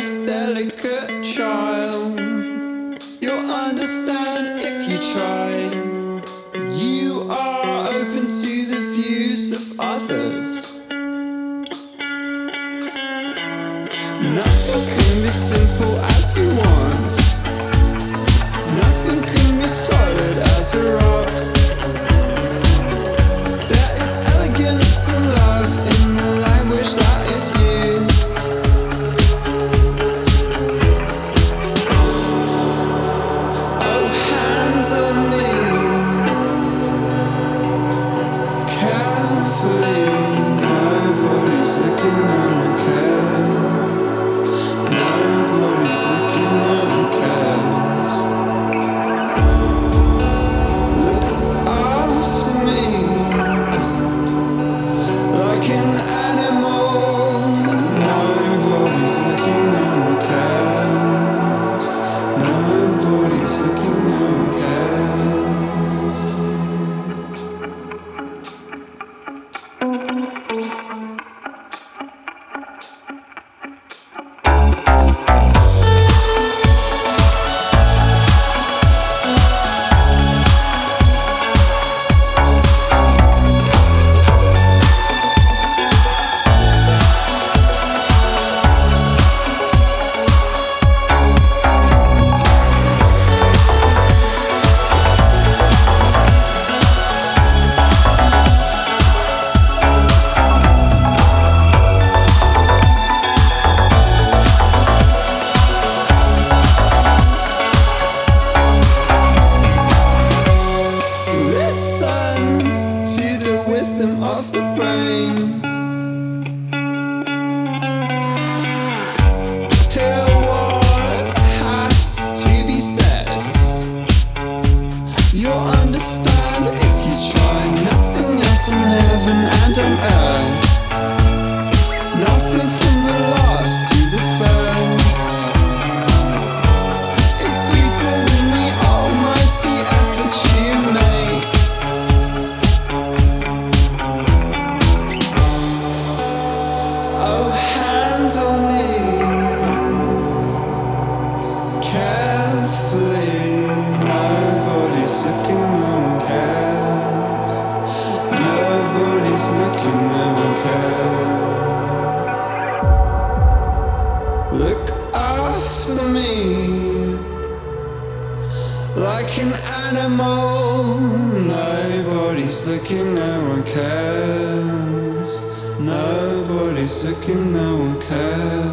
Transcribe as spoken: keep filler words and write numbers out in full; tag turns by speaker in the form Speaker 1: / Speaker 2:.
Speaker 1: life's delicate child. You'll understand if you try. You are open to the views of others. Nothing can be simple as you want. Nothing can be solid as a rock. There is elegance and love in the language that is used. Oh, handle me carefully. Nobody's looking, no one cares. Nobody's looking, no one cares. Look after me like an animal. Nobody's looking, no one cares. Nobody's looking, no one cares. Listen to the wisdom of the brain. Hear what has to be said. You'll understand if you try. Nothing else in heaven and on earth. Nothing from the last to the first. It's sweeter than the almighty effort you make. Oh, handle me carefully. Nobody's looking, no one cares. Nobody's looking, no one cares. Look after me like an animal. Nobody's looking, no one cares. Nobody's looking, no one cares.